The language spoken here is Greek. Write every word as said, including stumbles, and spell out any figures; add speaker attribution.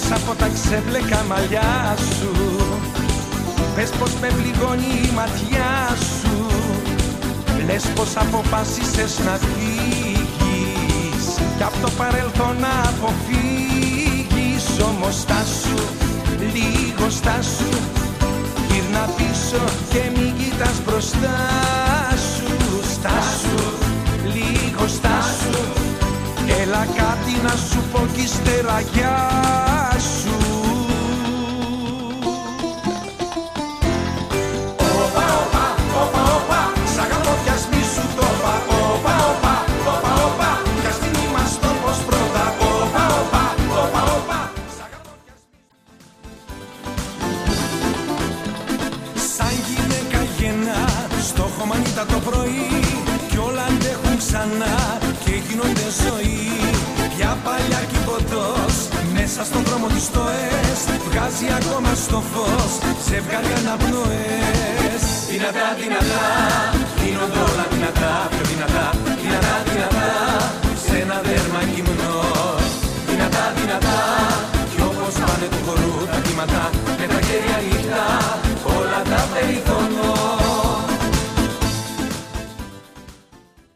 Speaker 1: μέσα από τα ξέμπλεκα μαλλιά σου. Πες πως με πληγώνει η ματιά σου. Λες πως αποφάσισες να φύγεις κι απ' το παρελθόν να αποφύγεις. Όμως στάσου, λίγο στάσου, γύρνα πίσω και μην κοιτάς μπροστά σου. Στάσου, λίγο στάσου, έλα κάτι να σου πω κι ύστερα γεια σου. Όπα, όπα, όπα, όπα, σ' αγαπώ κι ας μη σου το είπα. Όπα, όπα, όπα, όπα, κι ας μην είμαστε όπως πρώτα. Όπα, όπα, όπα, όπα, σ' αγαπώ κι ας μη σου. Σαν γυναίκα γεννά, στο χωμανίτα το πρωί κι όλα αντέχουν ξανά και γίνονται ζωή. Πια παλιά κυπωτός, μέσα στον δρόμο της το ΕΣ βγάζει ακόμα στο φως ζευγάρι αναπνοές. Δυνατά, δυνατά, γίνονται όλα δυνατά, πιο δυνατά, δυνατά, δυνατά, σε ένα δέρμα γυμνό.